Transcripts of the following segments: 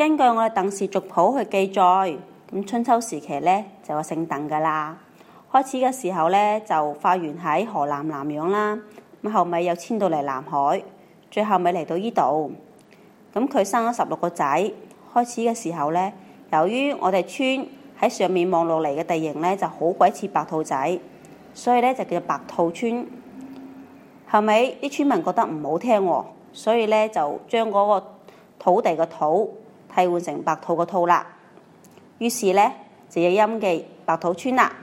根據我哋鄧氏族譜去記載，咁春秋時期咧就有姓鄧噶啦。開始嘅時候咧就發源喺河南南陽啦，咁後尾又遷到嚟南海，最後尾嚟到呢度。咁佢生咗16個仔。開始嘅時候咧，由於我哋村喺上面望落嚟嘅地形咧就好鬼似白兔仔，所以咧就叫做白兔村。後尾啲村民覺得唔好聽喎，所以咧就將嗰個土地嘅土替換成白兔嘅兔啦。於是咧就有音記白兔村啦。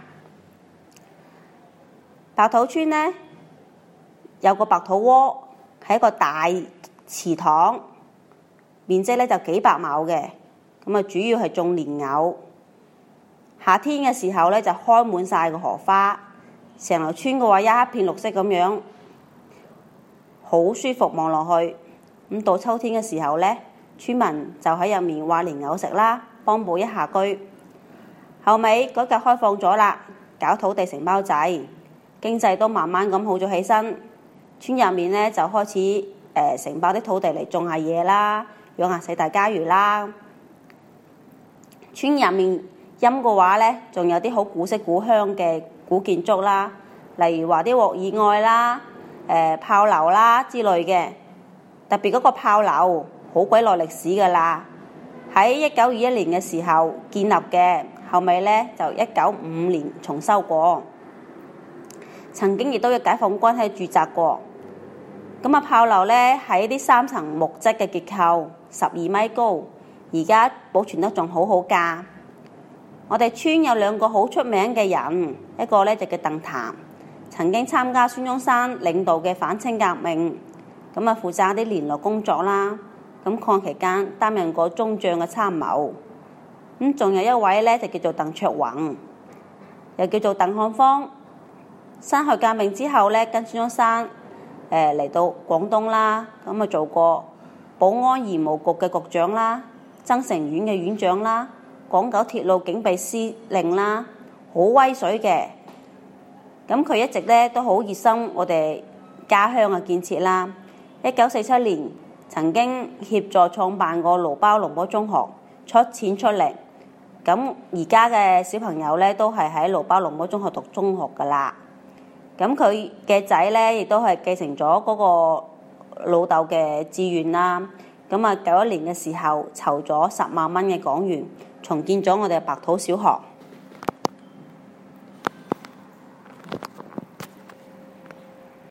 白兔村咧有個白兔窩，係一個大祠堂，面積咧就幾百畝嘅。咁啊，主要係種蓮藕。夏天嘅時候咧就開滿晒個荷花，成條村嘅話一片綠色咁樣，好舒服望落去。咁到秋天嘅時候咧，村民就喺入面挖蓮藕食啦，幫補一下居。後尾改革開放咗啦，搞土地承包制，經濟都慢慢咁好咗起身。村入面咧就開始承包啲土地嚟種下嘢啦，養下四大家魚啦。村入面陰嘅話咧，仲有啲好古色古香嘅古建築啦，例如話啲獲意外啦、炮樓啦之類嘅。特別嗰個炮樓好鬼耐歷史噶啦，喺1921年嘅時候建立嘅，後尾咧就1955年重修過。曾經亦都有解放軍喺駐紮過。咁啊，炮樓咧喺啲3層木質嘅結構，12米高。而家保存得仲好好㗎。我哋村有2個好出名嘅人，一個咧就叫鄧譚，曾經參加孫中山領導嘅反清革命，咁啊負責啲聯絡工作啦。咁抗期間擔任過中將嘅參謀。咁仲有一位咧就叫做鄧卓宏，又叫做鄧漢芳。辛亥革命之後咧，跟孫中山嚟到廣東啦，咁啊做過保安義務局嘅局長啦。增城縣嘅縣長啦，廣九鐵路警備司令啦，好威水嘅。咁佢一直咧都好熱心我哋家鄉嘅建設啦。1947年曾經協助創辦過蘆苞龍坡中學，出錢出力。咁而家嘅小朋友咧都係喺蘆苞龍坡中學讀中學噶啦。咁佢嘅仔咧亦都係繼承咗嗰個老豆嘅志願啦。咁啊，91年嘅時候籌咗10萬蚊嘅港元，重建咗我哋嘅白土小學。